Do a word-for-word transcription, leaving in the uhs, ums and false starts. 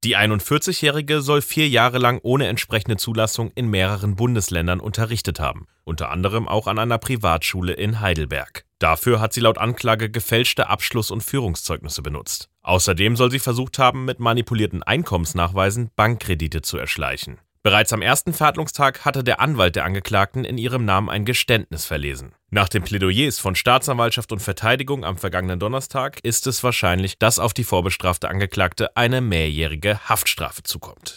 Die einundvierzigjährige soll vier Jahre lang ohne entsprechende Zulassung in mehreren Bundesländern unterrichtet haben, unter anderem auch an einer Privatschule in Heidelberg. Dafür hat sie laut Anklage gefälschte Abschluss- und Führungszeugnisse benutzt. Außerdem soll sie versucht haben, mit manipulierten Einkommensnachweisen Bankkredite zu erschleichen. Bereits am ersten Verhandlungstag hatte der Anwalt der Angeklagten in ihrem Namen ein Geständnis verlesen. Nach den Plädoyers von Staatsanwaltschaft und Verteidigung am vergangenen Donnerstag ist es wahrscheinlich, dass auf die vorbestrafte Angeklagte eine mehrjährige Haftstrafe zukommt.